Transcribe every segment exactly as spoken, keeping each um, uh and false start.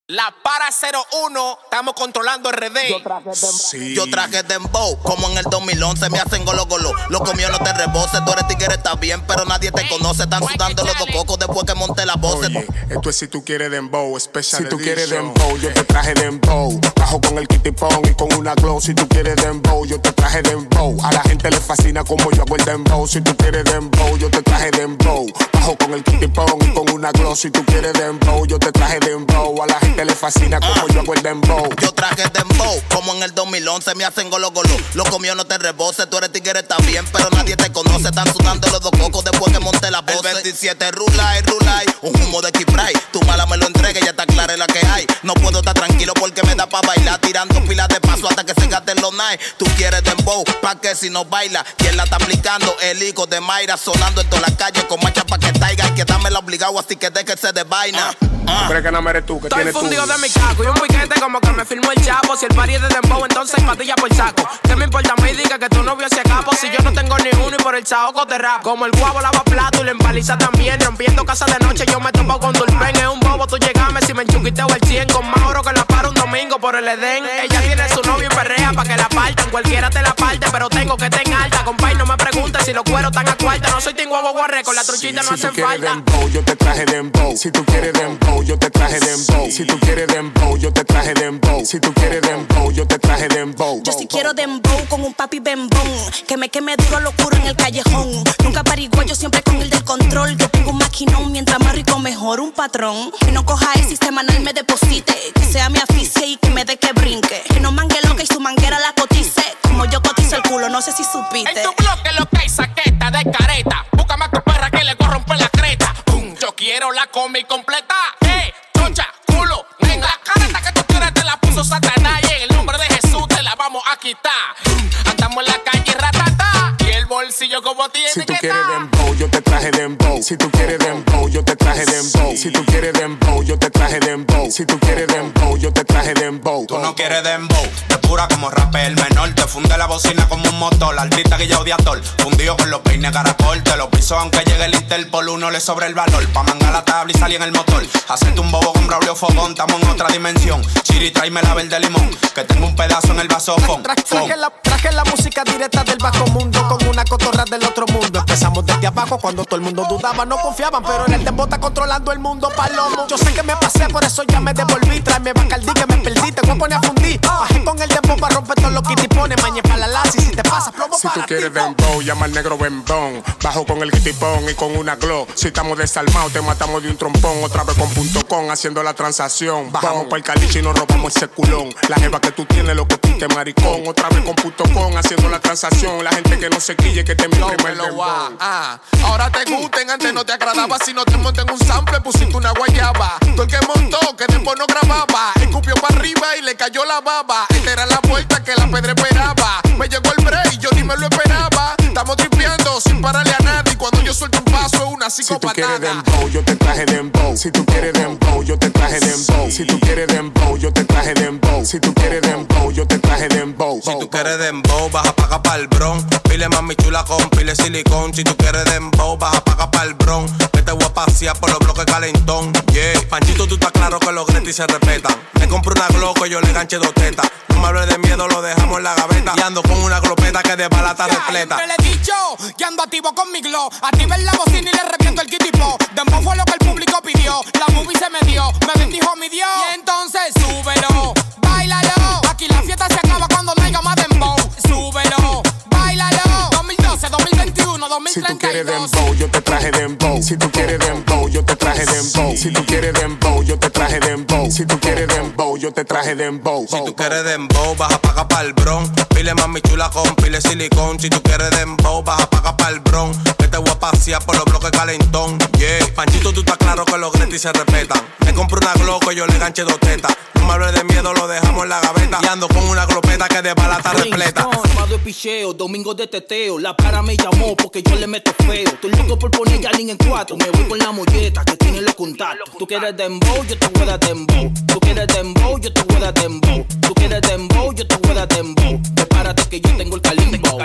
La para cero uno, estamos controlando R D. Yo traje dembow, sí. Yo traje dembow, como en el dos mil once me hacen golo golo. Lo comió no te rebose, tú eres tigre, está bien, pero nadie te conoce. Están sudando los dos cocos después que monte la voz. Oye, esto es si tú quieres dembow, special Si tú edition. quieres dembow, yo te traje dembow. Bajo con el kitty pong y con una glow. Si tú quieres dembow, yo te traje dembow. A la gente le fascina como yo hago el dembow. Si tú quieres dembow, yo te traje dembow. Bajo con el kitty pong y con una glow. Si tú quieres dembow, yo te traje dembow. A la gente le fascina como yo hago el dembow. Yo traje dembow, como en el dos mil once me hacen golo golo. Lo comió no te rebose, tú eres tigre, está bien, pero nadie te conoce. Están sudando los dos cocos después que monte la voz. El veintisiete rulay, rulay, un humo de Kipray. Tu mala me lo entregue, ya está clara la que hay. No puedo estar tranquilo porque me da pa' bailar, tirando pilas de paso hasta que se gasten los nights. Tú quieres dembow, pa' que si no baila. ¿Quién la está aplicando? El hijo de Mayra, sonando en toda la calle con marcha pa' que taiga. Hay que dármela obligado, así que déjese de vaina. Ah. Pero es que no eres tú, que Estoy tienes tú. fundido de mi caco y un piquete como que me firmó el chapo. Si el party es de dembow, entonces hay patilla por saco. ¿Qué me importa a mí? Diga que tu novio se capo. Si yo no tengo ni uno y por el saoco te rap. Como el guavo lava plato y la empaliza también. Rompiendo casa de noche yo me topo con Dulpen. Es un bobo, tú llegame si me enchuquiteo el cien. Con más oro que la para un domingo por el Edén. Ella tiene su novio y perrea pa' que la partan. Cualquiera te la parte, pero tengo que estar en alta. Compay, no me preguntes si los cueros están a cuarta. No soy tingo guarre, con la truchita Sí, no si hacen tú quieres falta. dembow, yo te traje dembow. Si tú quieres dembow, yo te traje dembow. Si tú quieres dembow, yo te traje dembow. Si tú quieres dembow, yo te traje dembow. Yo sí quiero dembow con un papi bembón. Que me queme duro locura en el callejón. Nunca pariguayo, siempre con el del control. Yo tengo un maquinón, mientras más rico mejor, un patrón. Que no coja ese semanal me deposite. Que sea mi aficie y que me dé que brinque. Que no mangue loca y su manguera la cotice. Como yo cotizo el culo, no sé si supiste. En tu bloque lo que hay saqueta de careta. Busca más tu perra que le corrompe la creta. Pum, yo quiero la combi completa. Eh, chocha, culo, en la careta que tú tienes te la puso Satanás. Y en el nombre de Jesús te la vamos a quitar. Pum, andamos en la calle ratata. Y el bolsillo como tiene Si tú que quieres estar. dembow, yo te traje dembow. Si tú quieres dembow, yo te traje dembow. Si tú quieres dembow, yo te traje dembow. Si tú quieres dembow, yo te traje dembow. Tú no quieres dembow, te pura como rapper menor. Te funde la bocina como un motor. Artista que ya odiator, fundido con los peines caracol. Te lo piso aunque llegue el Interpol. Uno le sobra el valor, pa' mangar la tabla y salir en el motor. Hacerte un bobo con Braulio Fogón, estamos en otra dimensión. Chiri, tráeme la verde limón, que tengo un pedazo en el vaso con. Tra traje, la, traje la música directa del bajo mundo con una cotorra del otro mundo. Empezamos desde abajo cuando todo el mundo dudaba, no confiaban, pero en el tempo está controlando el mundo palomo. Yo sé que me pasé, por eso ya me devolví. Tráeme Bacardí que me perdí, te voy a poner a fundir. Bajé con el tempo para romper todos los kitipones. Mañe para la lazi, si te pasa, plomo Si para tú quieres ti. dembow, llama al negro bembón. Bajo con el kitipón y con una glow. Si estamos desarmados, te matamos de un trompón. Otra vez con punto com, haciendo la transacción. Bajamos pa' el caliche y nos robamos ese culón. La jeva que tú tienes, lo que piste maricón. Otra vez con punto com, haciendo la transacción. La gente que no se quille, que te mi primer dembow. Ah, ahora te gusten, antes no te agradaba. Si no te monté en un sample, pusiste una guayaba. Tú el que montó, que después no grababa. Escupió para arriba y le cayó la baba. Esta era la vuelta que la pedra esperaba. Me llegó el break, yo ni me lo esperaba. Estamos tripeando sin pararle a nadie. Y cuando yo suelto un paso, es una Si tú psicopatada. quieres dembow, yo te traje dembow. Si tú quieres dembow, yo te traje dembow. Si tú quieres dembow, yo te traje dembow. Si tú quieres dembow, yo te traje dembow. Si tú quieres dembow, vas a pagar pa'l bron. Pile mami chula con pile silicón. Si tú quieres dembow, vas a pagar pa'l bron. Que te voy a pasear por los bloques calentón. Yeah, Panchito, tú estás claro que los gretis se respetan. Me compro una glow que yo le ganche dos tetas. No me hables de miedo, lo dejamos en la gaveta. Y ando con una glopeta que de balata repleta. Siempre le he dicho que ando activo con mi glow. Activen la bocina y le reviento el kitipo. Dembow fue lo que el público pidió. La movie se me dio, me bendijo mi Dios. Y entonces súbelo, báilalo. Aquí la fiesta se acaba cuando no haya más dembow. Súbelo, báilalo. dos mil doce, dos mil veintiuno, dos mil Si tú treinta y quieres dos. dembow, yo te traje dembow. Si tú quieres dembow, yo te traje dembow. Si tú quieres dembow, yo te traje dembow. Si tú quieres dembow, yo te traje dembow. Si tú quieres dembow, vas a pagar pa'l bron. Pile mami chula con pile silicón. Si tú quieres dembow, vas a pagar pa'l bron. Que te voy a pasear por los bloques calentón. Yeah, Panchito, tú estás claro que los gretis se respetan. Me compro una glow que yo le ganche dos tetas. No me hables de miedo, lo dejamos en la gaveta. Y ando con una glopeta que de balata repleta. Sábado de picheo, domingo de teteo. La para me llamó porque yo le meto feo. Estoy loco por poner Yalin en cuatro. Me voy con la molleta que tiene los contactos. Tú quieres dembow, yo te voy a dar dembow. Tú quieres dembow, yo te voy a dar dembow. Tú quieres dembow, yo te voy a dar dembow. Prepárate que yo tengo el calimbo.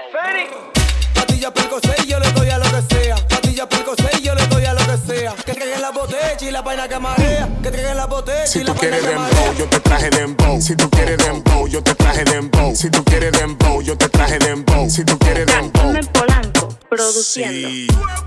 Patilla Perco seis, yo le doy a lo que sea. Patilla Perco seis, yo le doy a lo que sea. Que traigan la botella y la vaina que marea. Que traigan la botella Si y la tú quieres dembow, yo te traje dembow. Si tú quieres dembow, yo te traje dembow. Si tú quieres dembow, yo te traje dembow. Si tú quieres dembow. Carmen Polanco, produciendo. Sí.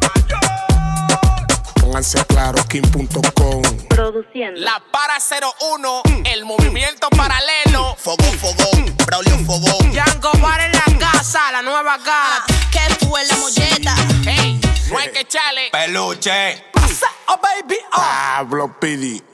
Pónganse claro, kim punto com. Produciendo. La para cero uno, el movimiento paralelo. Fogón, fogón, Braulio Fogón. Yango Bar en la casa, la nueva cara. ¿Qué fue la molleta? Hey, no hay que echarle Peluche. Oh baby, oh. Pablo Pidi.